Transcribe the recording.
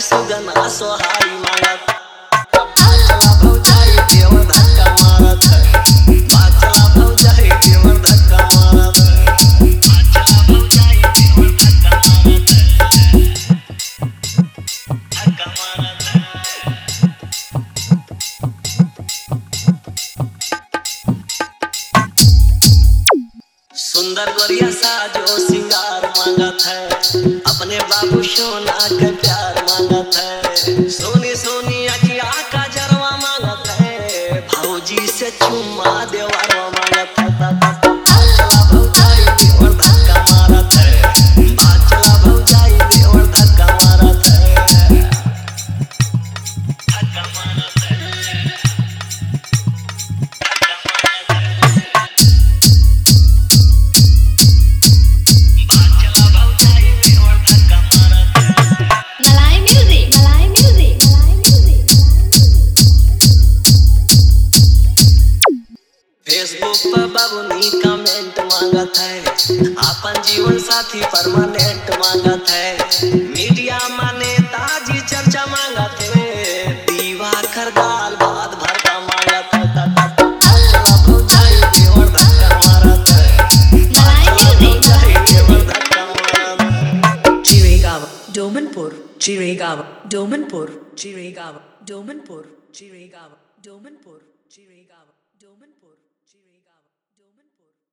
सुगना सोहारी मांगत बाचला भौजाई देवर धक्का मारत बाचला भौजाई देवर धक्का मारत बाचला भौजाई देवर धक्का मारत सुंदर गोरिया साजो सिंगार मांगत है अपने बाबू सोना का प्यार मांगत है सोनी सोनी अखिया का जरवा मांगत है भौजी से चुम्मा देवरवा मांगत है बाचला भौजाई देवर धक्का मारत है बाचला भौजाई देवर धक्का मारत है धक्का मारत है फेसबुक पर बाबूनी कमेंट मांगत है अपन जीवन साथी परमानेंट मांगत है मीडिया माने ताजी चर्चा मांगत है दीवा कर दाल भात भरता मांगत है बाचला भौजाई देवर धक्का मारत है बाचला भौजाई देवर धक्का मारत Chirigava, Domanpur, Chirigava, Domanpur, Chirigava, Domanpur, Chirigava, Domanpur, Chirigava, Domanpur, Chirigava, Domanpur.